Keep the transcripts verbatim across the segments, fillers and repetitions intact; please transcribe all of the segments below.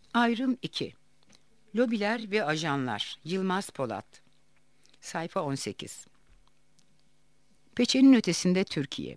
Ayrım iki. Lobiler ve ajanlar. Yılmaz Polat. Sayfa on sekiz. Peçenin ötesinde Türkiye.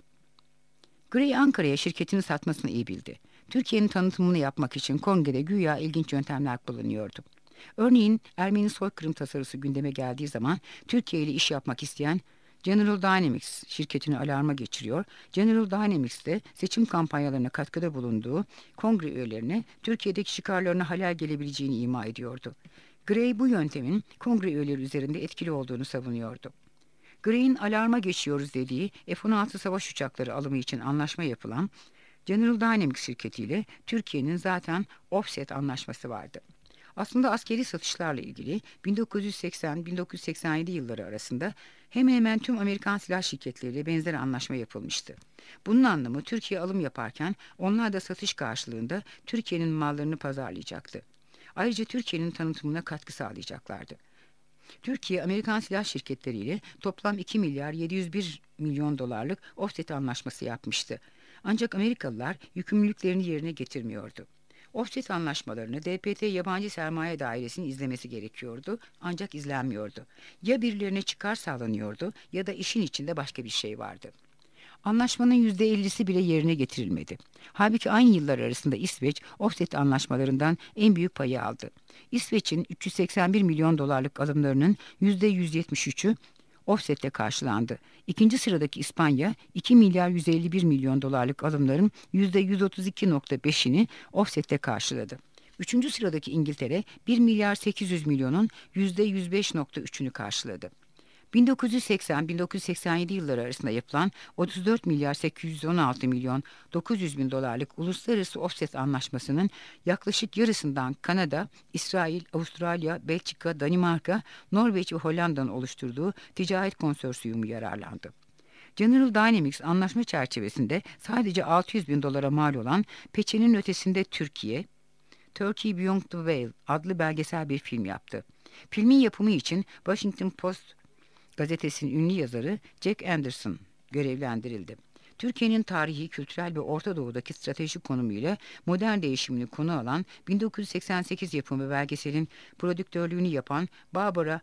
Gray Ankara'ya şirketini satmasını iyi bildi. Türkiye'nin tanıtımını yapmak için kongrede güya ilginç yöntemler kullanıyordu. Örneğin Ermeni soykırım tasarısı gündeme geldiği zaman Türkiye ile iş yapmak isteyen General Dynamics şirketini alarma geçiriyor. General Dynamics de seçim kampanyalarına katkıda bulunduğu kongre üyelerine Türkiye'deki çıkarlarına halel gelebileceğini ima ediyordu. Gray bu yöntemin kongre üyeleri üzerinde etkili olduğunu savunuyordu. Gray'in alarma geçiyoruz dediği F on altı savaş uçakları alımı için anlaşma yapılan General Dynamics şirketiyle Türkiye'nin zaten offset anlaşması vardı. Aslında askeri satışlarla ilgili bin dokuz yüz seksen bin dokuz yüz seksen yedi yılları arasında hemen hemen tüm Amerikan silah şirketleriyle benzer anlaşma yapılmıştı. Bunun anlamı Türkiye alım yaparken onlar da satış karşılığında Türkiye'nin mallarını pazarlayacaktı. Ayrıca Türkiye'nin tanıtımına katkı sağlayacaklardı. Türkiye, Amerikan silah şirketleriyle toplam iki milyar yedi yüz bir milyon dolarlık offset anlaşması yapmıştı. Ancak Amerikalılar yükümlülüklerini yerine getirmiyordu. Offset anlaşmalarını D P T Yabancı Sermaye Dairesi'nin izlemesi gerekiyordu, ancak izlenmiyordu. Ya birilerine çıkar sağlanıyordu ya da işin içinde başka bir şey vardı. Anlaşmanın yüzde ellisi bile yerine getirilmedi. Halbuki aynı yıllar arasında İsveç, offset anlaşmalarından en büyük payı aldı. İsveç'in üç yüz seksen bir milyon dolarlık alımlarının yüzde yüz yetmiş üçü offsetle karşılandı. İkinci sıradaki İspanya, iki milyar yüz elli bir milyon dolarlık alımların yüzde yüz otuz iki nokta beşini offsetle karşıladı. Üçüncü sıradaki İngiltere, bir milyar sekiz yüz milyonun yüzde yüz beş nokta üçünü karşıladı. bin dokuz yüz seksen bin dokuz yüz seksen yedi yılları arasında yapılan otuz dört milyar sekiz yüz on altı milyon dokuz yüz bin dolarlık uluslararası offset anlaşmasının yaklaşık yarısından Kanada, İsrail, Avustralya, Belçika, Danimarka, Norveç ve Hollanda'nın oluşturduğu ticaret konsorsiyumu yararlandı. General Dynamics anlaşma çerçevesinde sadece altı yüz bin dolara mal olan Peçenin Ötesinde Türkiye, Turkey Beyond the Veil adlı belgesel bir film yaptı. Filmin yapımı için Washington Post gazetesinin ünlü yazarı Jack Anderson görevlendirildi. Türkiye'nin tarihi, kültürel ve Orta Doğu'daki stratejik konumuyla modern değişimini konu alan bin dokuz yüz seksen sekiz yapımı belgeselin prodüktörlüğünü yapan Barbara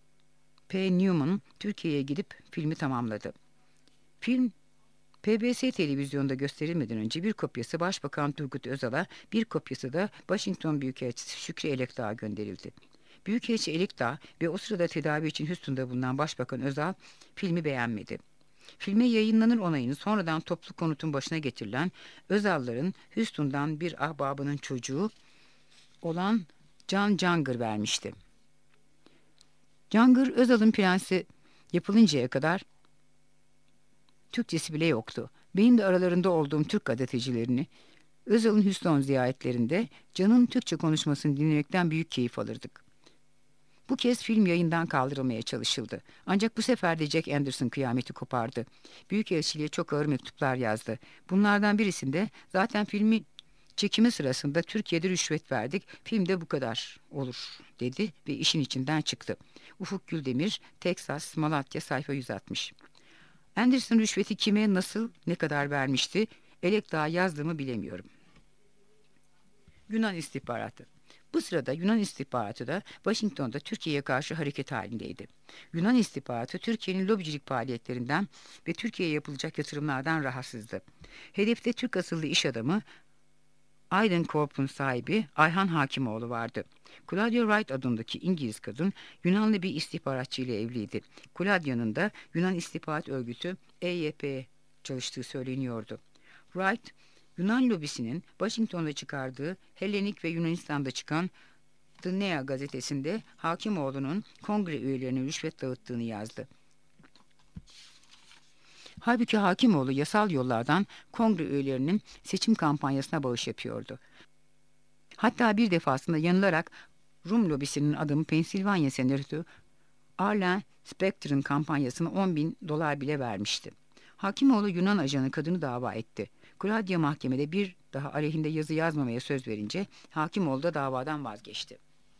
P. Newman Türkiye'ye gidip filmi tamamladı. Film P B S televizyonda gösterilmeden önce bir kopyası Başbakan Turgut Özal'a, bir kopyası da Washington Büyükelçisi Şükrü Elekdağ'a gönderildi. Büyükelçi Elekdağ ve o sırada tedavi için Houston'da bulunan Başbakan Özal filmi beğenmedi. Filme yayınlanır onayını sonradan toplu konutun başına getirilen Özal'ların Houston'dan bir ahbabının çocuğu olan Can Cangır vermişti. Cangır, Özal'ın prensi yapılıncaya kadar Türkçesi bile yoktu. Benim de aralarında olduğum Türk gazetecilerini Özal'ın Houston ziyaretlerinde Can'ın Türkçe konuşmasını dinlemekten büyük keyif alırdık. Bu kez film yayından kaldırılmaya çalışıldı. Ancak bu sefer de Jack Anderson kıyameti kopardı. Büyükelçiliğe çok ağır mektuplar yazdı. Bunlardan birisinde zaten filmi çekimi sırasında Türkiye'de rüşvet verdik, filmde bu kadar olur dedi ve işin içinden çıktı. Ufuk Güldemir, Texas, Malatya, sayfa yüz altmış. Anderson rüşveti kime, nasıl, ne kadar vermişti? Elekdağ'a yazdığımı bilemiyorum. Yunan istihbaratı. Bu sırada Yunan istihbaratı da Washington'da Türkiye'ye karşı hareket halindeydi. Yunan istihbaratı Türkiye'nin lobicilik faaliyetlerinden ve Türkiye'ye yapılacak yatırımlardan rahatsızdı. Hedefte Türk asıllı iş adamı Aydın Corp'un sahibi Ayhan Hakimoğlu vardı. Claudia Wright adındaki İngiliz kadın Yunanlı bir istihbaratçı ile evliydi. Claudia'nın da Yunan istihbarat örgütü E Y P çalıştığı söyleniyordu. Wright, Yunan lobisinin Washington'da çıkardığı Hellenik ve Yunanistan'da çıkan The Nea gazetesinde Hakimoğlu'nun kongre üyelerine rüşvet dağıttığını yazdı. Halbuki Hakimoğlu yasal yollardan kongre üyelerinin seçim kampanyasına bağış yapıyordu. Hatta bir defasında yanılarak Rum lobisinin adamı Pensilvanya Senatörü Arlen Specter'ın kampanyasına on bin dolar bile vermişti. Hakimoğlu Yunan ajanı kadını dava etti. Claudia mahkemede bir daha aleyhinde yazı yazmamaya söz verince Hakimoğlu da davadan vazgeçti.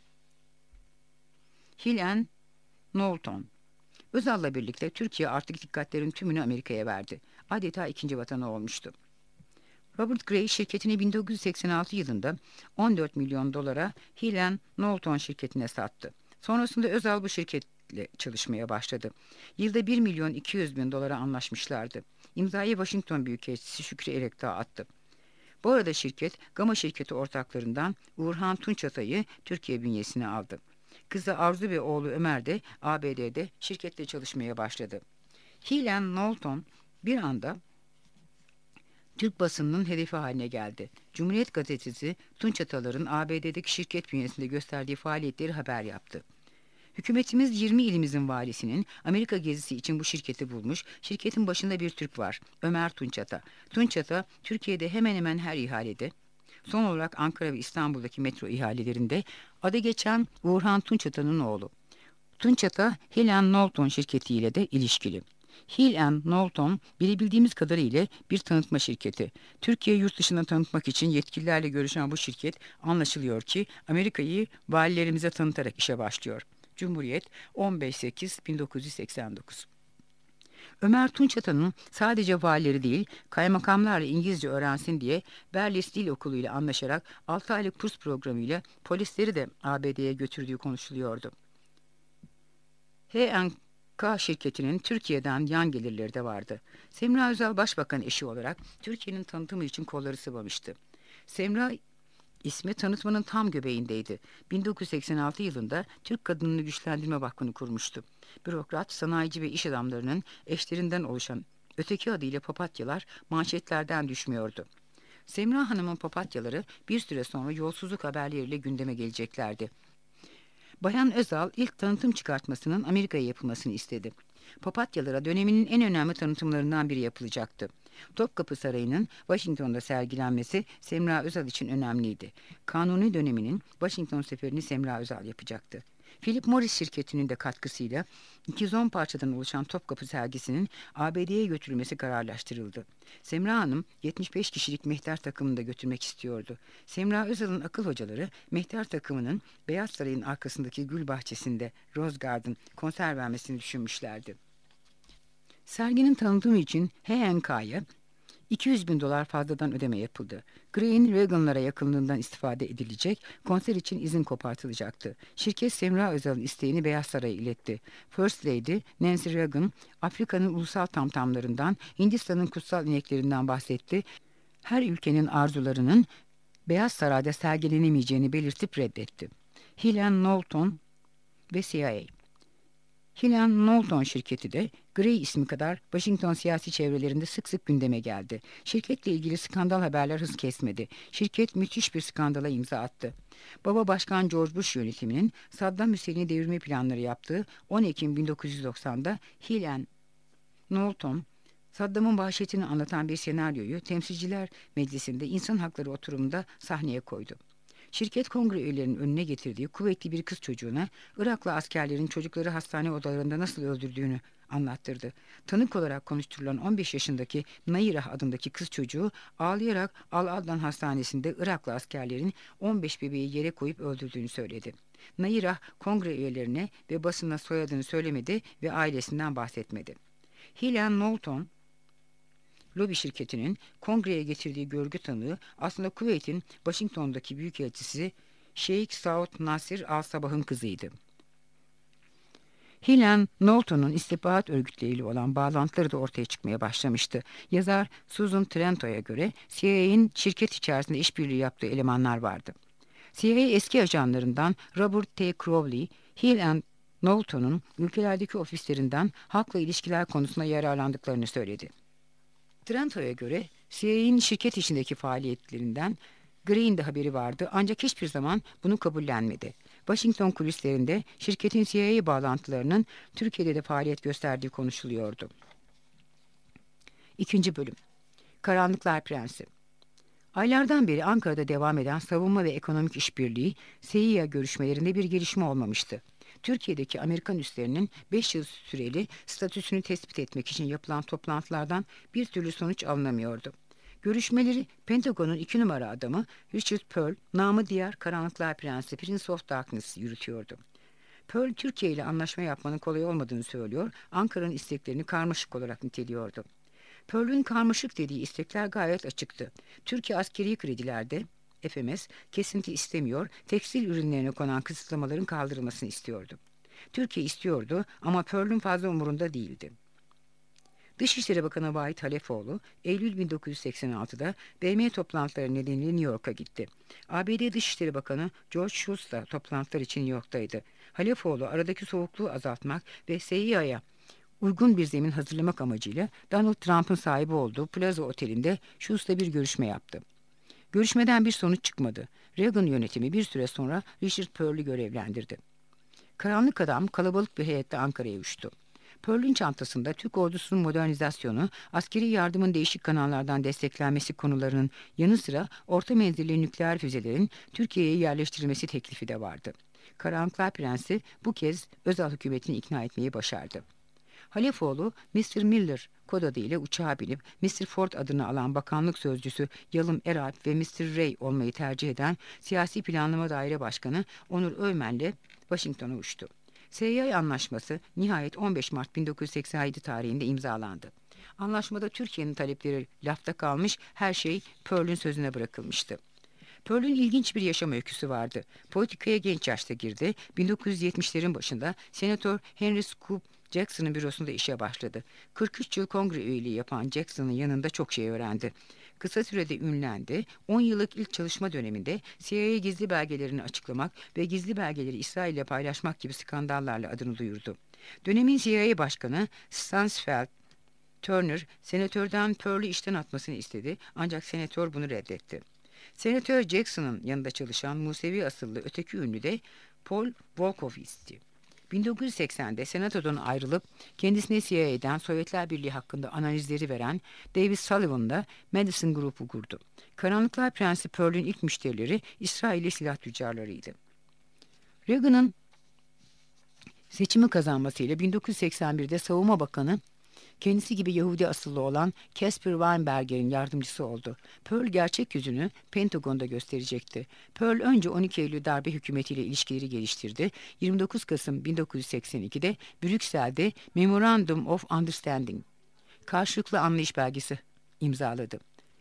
Hill and Knowlton. Özal'la birlikte Türkiye artık dikkatlerin tümünü Amerika'ya verdi. Adeta ikinci vatanı olmuştu. Robert Gray şirketini bin dokuz yüz seksen altı yılında on dört milyon dolara Hill and Knowlton şirketine sattı. Sonrasında Özal bu şirketle çalışmaya başladı. Yılda bir milyon iki yüz bin dolara anlaşmışlardı. İmzayı Washington Büyükelçisi Şükrü Erekdağ attı. Bu arada şirket, Gama şirketi ortaklarından Uğurhan Tunçatay'ı Türkiye bünyesine aldı. Kızı Arzu ve oğlu Ömer de A B D'de şirkette çalışmaya başladı. Hill and Knowlton bir anda Türk basınının hedefi haline geldi. Cumhuriyet gazetesi Tunç Atalar'ın A B D'deki şirket bünyesinde gösterdiği faaliyetleri haber yaptı. Hükümetimiz yirmi ilimizin valisinin Amerika gezisi için bu şirketi bulmuş. Şirketin başında bir Türk var, Ömer Tunçata. Tunçata, Türkiye'de hemen hemen her ihalede, son olarak Ankara ve İstanbul'daki metro ihalelerinde adı geçen Uğurhan Tunçata'nın oğlu. Tunçata, Hill and Knowlton şirketiyle de ilişkili. Hill and Knowlton, bilebildiğimiz kadarıyla bir tanıtma şirketi. Türkiye yurt dışına tanıtmak için yetkililerle görüşen bu şirket, anlaşılıyor ki Amerika'yı valilerimize tanıtarak işe başlıyor. Cumhuriyet on beş Ekim bin dokuz yüz seksen dokuz. Ömer Tunçata'nın sadece valileri değil, kaymakamlarla İngilizce öğrensin diye Berlis Dil Okulu ile anlaşarak altı aylık kurs programıyla polisleri de A B D'ye götürdüğü konuşuluyordu. H and K şirketinin Türkiye'den yan gelirleri de vardı. Semra Özal Başbakan eşi olarak Türkiye'nin tanıtımı için kolları sıvamıştı. Semra ismi tanıtmanın tam göbeğindeydi. bin dokuz yüz seksen altı yılında Türk Kadınını Güçlendirme Vakfı'nı kurmuştu. Bürokrat, sanayici ve iş adamlarının eşlerinden oluşan öteki adıyla papatyalar manşetlerden düşmüyordu. Semra Hanım'ın papatyaları bir süre sonra yolsuzluk haberleriyle gündeme geleceklerdi. Bayan Özal ilk tanıtım çıkartmasının Amerika'ya yapılmasını istedi. Papatyalara döneminin en önemli tanıtımlarından biri yapılacaktı. Topkapı Sarayı'nın Washington'da sergilenmesi Semra Özal için önemliydi. Kanuni döneminin Washington seferini Semra Özal yapacaktı. Philip Morris şirketinin de katkısıyla iki yüz on parçadan oluşan Topkapı sergisinin A B D'ye götürülmesi kararlaştırıldı. Semra Hanım yetmiş beş kişilik mehter takımını da götürmek istiyordu. Semra Özal'ın akıl hocaları mehter takımının Beyaz Saray'ın arkasındaki gül bahçesinde Rose Garden konser vermesini düşünmüşlerdi. Serginin tanıtımı için H and K'ya iki yüz bin dolar fazladan ödeme yapıldı. Gray'in Reagan'lara yakınlığından istifade edilecek, konser için izin kopartılacaktı. Şirket Semra Özal'ın isteğini Beyaz Saray'a iletti. First Lady Nancy Reagan, Afrika'nın ulusal tamtamlarından, Hindistan'ın kutsal ineklerinden bahsetti. Her ülkenin arzularının Beyaz Saray'da sergilenemeyeceğini belirtip reddetti. Hill and Knowlton ve C I A. Hill and Knowlton şirketi de Gray ismi kadar Washington siyasi çevrelerinde sık sık gündeme geldi. Şirketle ilgili skandal haberler hız kesmedi. Şirket müthiş bir skandala imza attı. Baba Başkan George Bush yönetiminin Saddam Hüseyin'i devirme planları yaptığı on Ekim bin dokuz yüz doksan'da Hill and Knowlton, Saddam'ın vahşetini anlatan bir senaryoyu Temsilciler Meclisi'nde İnsan Hakları oturumunda sahneye koydu. Şirket kongre üyelerinin önüne getirdiği kuvvetli bir kız çocuğuna Iraklı askerlerin çocukları hastane odalarında nasıl öldürdüğünü anlattırdı. Tanık olarak konuşturulan on beş yaşındaki Nayirah adındaki kız çocuğu ağlayarak Al-Adnan Hastanesi'nde Iraklı askerlerin on beş bebeği yere koyup öldürdüğünü söyledi. Nayirah kongre üyelerine ve basına soyadını söylemedi ve ailesinden bahsetmedi. Hill and Knowlton lobi şirketinin kongreye getirdiği görgü tanığı aslında Kuveyt'in Washington'daki büyükelçisi Şeyh Saud Nasir Al-Sabah'ın kızıydı. Hill and Knowlton'un istihbarat örgütleriyle olan bağlantıları da ortaya çıkmaya başlamıştı. Yazar Susan Trento'ya göre C I A'nin şirket içerisinde işbirliği yaptığı elemanlar vardı. C I A eski ajanlarından Robert T. Crowley, Hill and Knowlton'un ülkelerdeki ofislerinden halkla ilişkiler konusunda yararlandıklarını söyledi. Trento'ya göre C I A'nin şirket içindeki faaliyetlerinden Gray'in de haberi vardı ancak hiçbir zaman bunu kabullenmedi. Washington kulislerinde şirketin C I A bağlantılarının Türkiye'de de faaliyet gösterdiği konuşuluyordu. İkinci bölüm. Karanlıklar Prensi. Aylardan beri Ankara'da devam eden savunma ve ekonomik işbirliği C I A görüşmelerinde bir gelişme olmamıştı. Türkiye'deki Amerikan üslerinin beş yıl süreli statüsünü tespit etmek için yapılan toplantılardan bir türlü sonuç alınamıyordu. Görüşmeleri Pentagon'un iki numara adamı Richard Pearl, namı diğer Karanlıklar Prensi Prince of Darkness yürütüyordu. Pearl, Türkiye ile anlaşma yapmanın kolay olmadığını söylüyor, Ankara'nın isteklerini karmaşık olarak niteliyordu. Pearl'ün karmaşık dediği istekler gayet açıktı. Türkiye askeri kredilerde F M S kesinti istemiyor, tekstil ürünlerine konan kısıtlamaların kaldırılmasını istiyordu. Türkiye istiyordu ama Pearl'ün fazla umurunda değildi. Dışişleri Bakanı Vahit Halefoğlu, Eylül bin dokuz yüz seksen altıda B M toplantıları nedeniyle New York'a gitti. A B D Dışişleri Bakanı George Shultz da toplantılar için New York'taydı. Halefoğlu aradaki soğukluğu azaltmak ve C I A'ya uygun bir zemin hazırlamak amacıyla Donald Trump'ın sahibi olduğu Plaza Oteli'nde Shultz'la bir görüşme yaptı. Görüşmeden bir sonuç çıkmadı. Reagan yönetimi bir süre sonra Richard Pearl'ü görevlendirdi. Karanlık adam kalabalık bir heyetle Ankara'ya uçtu. Pearl'ün çantasında Türk ordusunun modernizasyonu, askeri yardımın değişik kanallardan desteklenmesi konularının yanı sıra orta menzilli nükleer füzelerin Türkiye'ye yerleştirilmesi teklifi de vardı. Karanlıklar Prensi bu kez Özal hükümetini ikna etmeyi başardı. Halefoğlu, mister Miller kod adıyla uçağa binip mister Ford adını alan bakanlık sözcüsü Yalım Eralp ve mister Ray olmayı tercih eden Siyasi Planlama Daire Başkanı Onur Öymen'le Washington'a uçtu. C I A anlaşması nihayet on beş Mart bin dokuz yüz seksen yedi tarihinde imzalandı. Anlaşmada Türkiye'nin talepleri lafta kalmış, her şey Pearl'ün sözüne bırakılmıştı. Pearl'ün ilginç bir yaşam öyküsü vardı. Politikaya genç yaşta girdi. bin dokuz yüz yetmişlerin başında Senatör Henry Scoop Jackson'ın bürosunda işe başladı. kırk üç yıl kongre üyeliği yapan Jackson'ın yanında çok şey öğrendi. Kısa sürede ünlendi. on yıllık ilk çalışma döneminde C I A gizli belgelerini açıklamak ve gizli belgeleri İsrail ile paylaşmak gibi skandallarla adını duyurdu. Dönemin C I A başkanı Stansfeld Turner, senatörden Pearl'ü işten atmasını istedi ancak senatör bunu reddetti. Senatör Jackson'ın yanında çalışan Musevi asıllı öteki ünlü de Paul Volkowitz'ti. bin dokuz yüz seksende senatodan ayrılıp kendisine C I A'den Sovyetler Birliği hakkında analizleri veren David Sullivan'la Madison Group'u kurdu. Karanlıklar Prensi Pearl'ün ilk müşterileri İsrailli silah tüccarlarıydı. Reagan'ın seçimi kazanmasıyla bin dokuz yüz seksen birde Savunma Bakanı kendisi gibi Yahudi asıllı olan Caspar Weinberger'in yardımcısı oldu. Pearl gerçek yüzünü Pentagon'da gösterecekti. Pearl önce on iki Eylül darbe hükümetiyle ilişkileri geliştirdi. yirmi dokuz Kasım bin dokuz yüz seksen ikide Brüksel'de Memorandum of Understanding, karşılıklı anlayış belgesi imzaladı.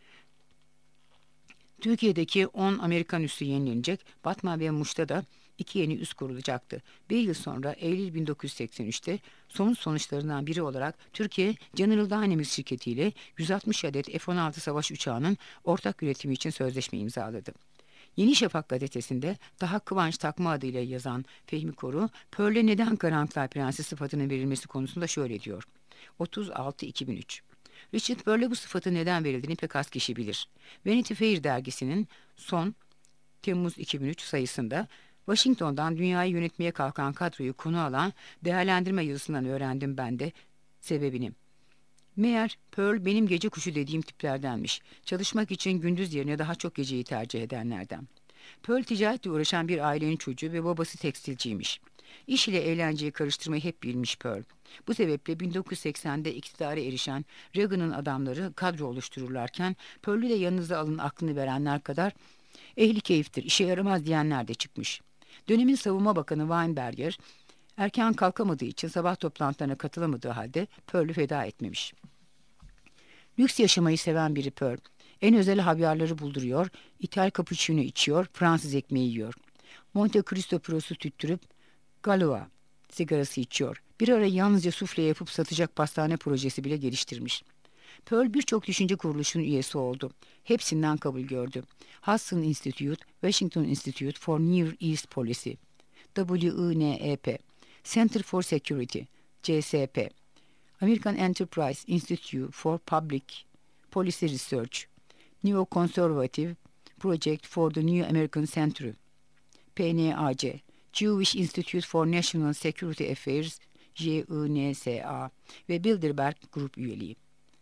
Türkiye'deki on Amerikan üssü yenilenecek, Batman ve Muş'ta da iki yeni üs kurulacaktı. Bir yıl sonra Eylül bin dokuz yüz seksen üçte somut sonuçlarından biri olarak Türkiye General Dynamics şirketiyle yüz altmış adet F on altı savaş uçağının ortak üretimi için sözleşme imzaladı. Yeni Şafak gazetesinde daha Kıvanç Takma adıyla yazan Fehmi Koru, Pearl'e neden Karanlıklar Prensi sıfatının verilmesi konusunda şöyle diyor. otuz altı iki bin üç Richard Pearl'e bu sıfatı neden verildiğini pek az kişi bilir. Vanity Fair dergisinin son Temmuz iki bin üç sayısında Washington'dan dünyayı yönetmeye kalkan kadroyu konu alan değerlendirme yazısından öğrendim ben de sebebini. Meğer Pearl benim gece kuşu dediğim tiplerdenmiş. Çalışmak için gündüz yerine daha çok geceyi tercih edenlerden. Pearl ticaretle uğraşan bir ailenin çocuğu ve babası tekstilciymiş. İş ile eğlenceyi karıştırmayı hep bilmiş Pearl. Bu sebeple bin dokuz yüz seksende iktidara erişen Reagan'ın adamları kadro oluştururlarken Pearl'ü de yanınıza alın aklını verenler kadar ehli keyiftir, işe yaramaz diyenler de çıkmış. Dönemin Savunma Bakanı Weinberger erken kalkamadığı için sabah toplantılarına katılamadığı halde Pearl'ü feda etmemiş. Lüks yaşamayı seven biri Pearl. En özel havyarları bulduruyor, İthal cappuccino içiyor, Fransız ekmeği yiyor. Monte Cristo pürosu tüttürüp Galois sigarası içiyor. Bir ara yalnızca sufle yapıp satacak pastane projesi bile geliştirmiş. Pearl birçok düşünce kuruluşunun üyesi oldu. Hepsinden kabul gördü. Hudson Institute, Washington Institute for Near East Policy, W I N E P, Center for Security, C S P, American Enterprise Institute for Public Policy Research, Neo-Conservative Project for the New American Century, P N A C, Jewish Institute for National Security Affairs, J I N S A ve Bilderberg Grup üyeliği.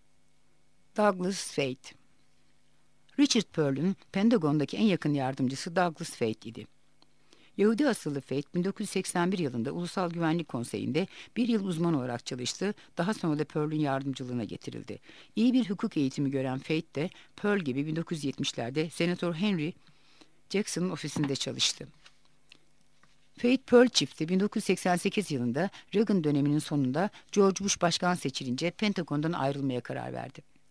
Douglas Feith. Richard Pearl'ün Pentagon'daki en yakın yardımcısı Douglas Feith idi. Yahudi asıllı Feith, bin dokuz yüz seksen bir yılında Ulusal Güvenlik Konseyi'nde bir yıl uzman olarak çalıştı, daha sonra da Pearl'ün yardımcılığına getirildi. İyi bir hukuk eğitimi gören Feith de Pearl gibi bin dokuz yüz yetmişlerde Senatör Henry Jackson'ın ofisinde çalıştı. Feith-Pearl çifti bin dokuz yüz seksen sekiz yılında Reagan döneminin sonunda George Bush başkan seçilince Pentagon'dan ayrılmaya karar verdi.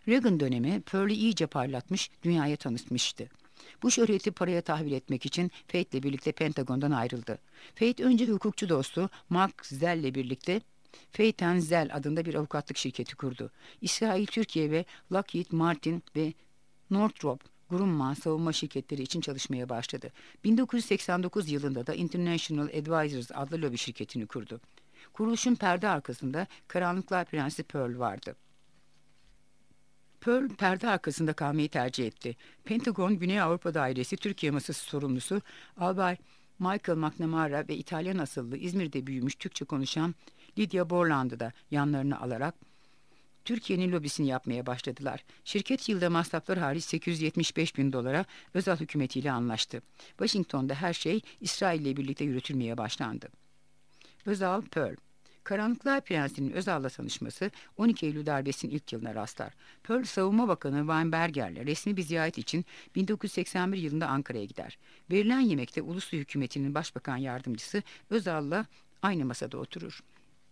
Reagan dönemi Pearl'ü iyice parlatmış, dünyaya tanıtmıştı. Bu şöhreti paraya tahvil etmek için Fate'le birlikte Pentagon'dan ayrıldı. Fate önce hukukçu dostu Mark Zell'le birlikte Fate and Zell adında bir avukatlık şirketi kurdu. İsrail, Türkiye ve Lockheed Martin ve Northrop Grumman savunma şirketleri için çalışmaya başladı. bin dokuz yüz seksen dokuz yılında da International Advisors adlı lobi şirketini kurdu. Kuruluşun perde arkasında Karanlıklar Prensi Pearl vardı. Pearl perde arkasında kalmayı tercih etti. Pentagon Güney Avrupa Dairesi Türkiye Masası sorumlusu Albay Michael McNamara ve İtalyan asıllı İzmir'de büyümüş Türkçe konuşan Lydia Borland'ı da yanlarına alarak Türkiye'nin lobisini yapmaya başladılar. Şirket yılda masraflar hariç sekiz yüz yetmiş beş bin dolara özel hükümetiyle anlaştı. Washington'da her şey İsrail ile birlikte yürütülmeye başlandı. Özal Pearl Karanlıklar Prensi'nin Özal'la tanışması on iki Eylül darbesinin ilk yılına rastlar. Pearl, Savunma Bakanı Weinberger'le resmi bir ziyaret için bin dokuz yüz seksen bir yılında Ankara'ya gider. Verilen yemekte Uluslu Hükümeti'nin Başbakan Yardımcısı Özal'la aynı masada oturur.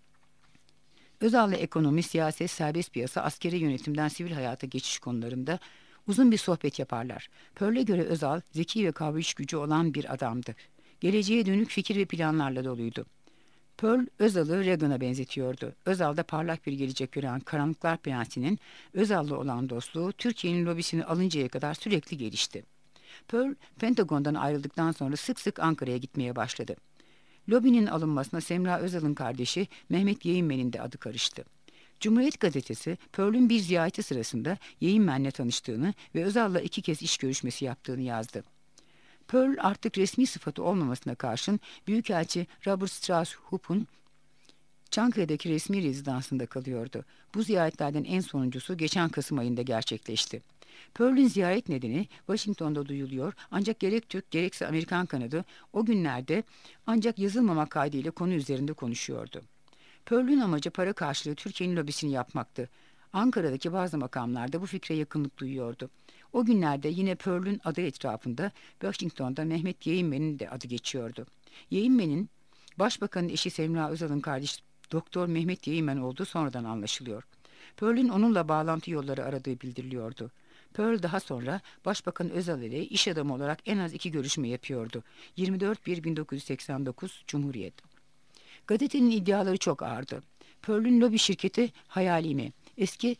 Özal'la ekonomi, siyaset, serbest piyasa, askeri yönetimden sivil hayata geçiş konularında uzun bir sohbet yaparlar. Pearl'e göre Özal, zeki ve kavrayış gücü olan bir adamdı. Geleceğe dönük fikir ve planlarla doluydu. Pearl, Özal'ı Reagan'a benzetiyordu. Özal'da parlak bir gelecek gören Karanlıklar Prensi'nin Özal'la olan dostluğu Türkiye'nin lobisini alıncaya kadar sürekli gelişti. Pearl, Pentagon'dan ayrıldıktan sonra sık sık Ankara'ya gitmeye başladı. Lobinin alınmasına Semra Özal'ın kardeşi Mehmet Yeğinmen'in de adı karıştı. Cumhuriyet Gazetesi, Pearl'ün bir ziyareti sırasında Yeğinmen'le tanıştığını ve Özal'la iki kez iş görüşmesi yaptığını yazdı. Pearl artık resmi sıfatı olmamasına karşın Büyükelçi Robert Strauss Hoop'un Çankaya'daki resmi rezidansında kalıyordu. Bu ziyaretlerden en sonuncusu geçen Kasım ayında gerçekleşti. Pearl'ün ziyaret nedeni Washington'da duyuluyor, ancak gerek Türk gerekse Amerikan kanadı o günlerde ancak yazılmamak kaydıyla konu üzerinde konuşuyordu. Pearl'ün amacı para karşılığı Türkiye'nin lobisini yapmaktı. Ankara'daki bazı makamlarda bu fikre yakınlık duyuyordu. O günlerde yine Pearl'ün adı etrafında Washington'da Mehmet Yeğinmen'in de adı geçiyordu. Yeğinmen'in Başbakanın eşi Semra Özal'ın kardeşi Doktor Mehmet Yeğinmen olduğu sonradan anlaşılıyor. Pearl'ün onunla bağlantı yolları aradığı bildiriliyordu. Pearl daha sonra Başbakan Özal ile iş adamı olarak en az iki görüşme yapıyordu. yirmi dört bir bin dokuz yüz seksen dokuz Cumhuriyet. Gazetenin iddiaları çok ağırdı. Pearl'ün lobi şirketi hayali mi? Eski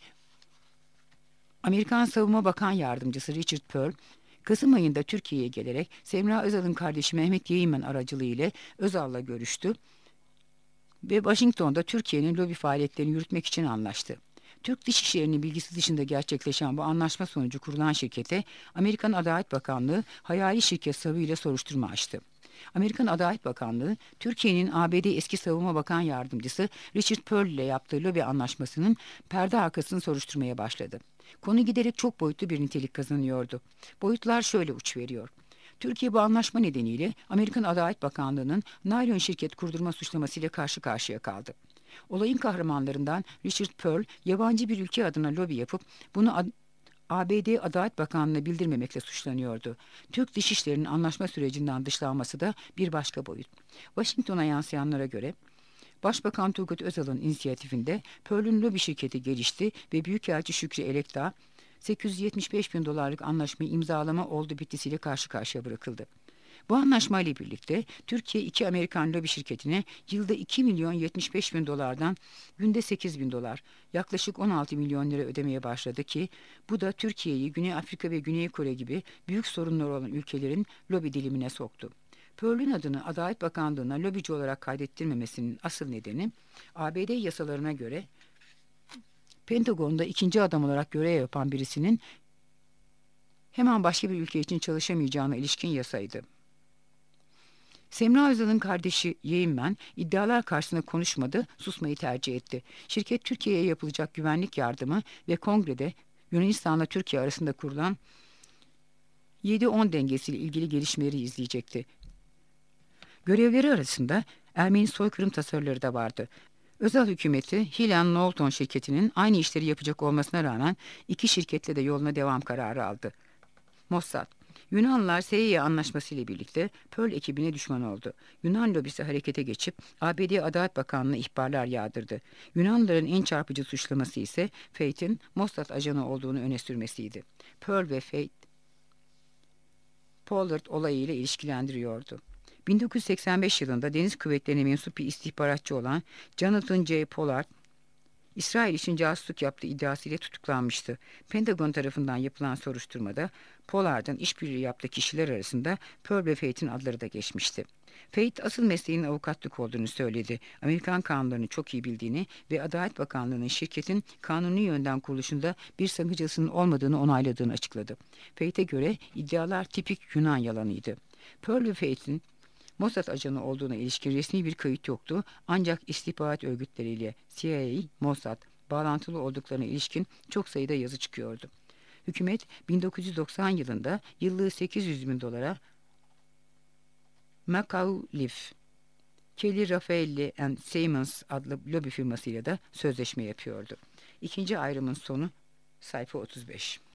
Amerikan Savunma Bakan Yardımcısı Richard Pearl, Kasım ayında Türkiye'ye gelerek Semra Özal'ın kardeşi Mehmet Yeğinmen aracılığı ile Özal'la görüştü ve Washington'da Türkiye'nin lobi faaliyetlerini yürütmek için anlaştı. Türk Dışişleri'nin bilgisi dışında gerçekleşen bu anlaşma sonucu kurulan şirkete Amerikan Adalet Bakanlığı hayali şirket savıyla soruşturma açtı. Amerikan Adalet Bakanlığı, Türkiye'nin A B D eski Savunma Bakan Yardımcısı Richard Pearl ile yaptığı lobi anlaşmasının perde arkasını soruşturmaya başladı. Konu giderek çok boyutlu bir nitelik kazanıyordu. Boyutlar şöyle uç veriyor. Türkiye bu anlaşma nedeniyle Amerikan Adalet Bakanlığı'nın naylon şirket kurdurma suçlamasıyla karşı karşıya kaldı. Olayın kahramanlarından Richard Pearl, yabancı bir ülke adına lobi yapıp bunu ad- A B D Adalet Bakanlığı'na bildirmemekle suçlanıyordu. Türk Dışişleri'nin anlaşma sürecinden dışlanması da bir başka boyut. Washington'a yansıyanlara göre Başbakan Turgut Özal'ın inisiyatifinde Pearl'ün lobi şirketi gelişti ve Büyükelçi Şükrü Elekdağ sekiz yüz yetmiş beş bin dolarlık anlaşmayı imzalama oldu bitisiyle karşı karşıya bırakıldı. Bu anlaşmayla birlikte Türkiye iki Amerikan lobi şirketine yılda iki milyon yetmiş beş bin dolardan günde sekiz bin dolar, yaklaşık on altı milyon lira ödemeye başladı ki bu da Türkiye'yi Güney Afrika ve Güney Kore gibi büyük sorunları olan ülkelerin lobi dilimine soktu. Pearl'ün adını Adalet Bakanlığı'na lobici olarak kaydettirmemesinin asıl nedeni A B D yasalarına göre Pentagon'da ikinci adam olarak görev yapan birisinin hemen başka bir ülke için çalışamayacağına ilişkin yasaydı. Semra Özal'ın kardeşi Yeğinmen iddialar karşısında konuşmadı, susmayı tercih etti. Şirket Türkiye'ye yapılacak güvenlik yardımı ve kongrede Yunanistan'la Türkiye arasında kurulan yedi on dengesiyle ilgili gelişmeleri izleyecekti. Görevleri arasında Ermeni soykırım tasarıları da vardı. Özal hükümeti Hill and Knowlton şirketinin aynı işleri yapacak olmasına rağmen iki şirketle de yoluna devam kararı aldı. Mossad Yunanlılar S Y anlaşması ile birlikte Pearl ekibine düşman oldu. Yunan lobisi harekete geçip A B D Adalet Bakanlığı'na ihbarlar yağdırdı. Yunanlıların en çarpıcı suçlaması ise Faith'in Mossad ajanı olduğunu öne sürmesiydi. Pearl ve Faith, Pollard olayıyla ilişkilendiriyordu. bin dokuz yüz seksen beş yılında Deniz Kuvvetleri'ne mensup bir istihbaratçı olan Jonathan J. Pollard, İsrail için casusluk yaptığı iddiasıyla tutuklanmıştı. Pentagon tarafından yapılan soruşturmada Pollard'ın işbirliği yaptığı kişiler arasında Pearl ve Faith'in adları da geçmişti. Faith asıl mesleğinin avukatlık olduğunu söyledi. Amerikan kanunlarını çok iyi bildiğini ve Adalet Bakanlığı'nın şirketin kanuni yönden kuruluşunda bir sakıncasının olmadığını onayladığını açıkladı. Faith'e göre iddialar tipik Yunan yalanıydı. Pearl ve Faith'in Mossad ajanı olduğuna ilişkin resmi bir kayıt yoktu, ancak istihbarat örgütleriyle C I A, Mossad bağlantılı olduklarına ilişkin çok sayıda yazı çıkıyordu. Hükümet bin dokuz yüz doksan yılında yıllığı sekiz yüz bin dolara McAuliffe, Kelly Raffaelli and Simmons adlı lobi firmasıyla da sözleşme yapıyordu. İkinci ayrımın sonu sayfa otuz beş.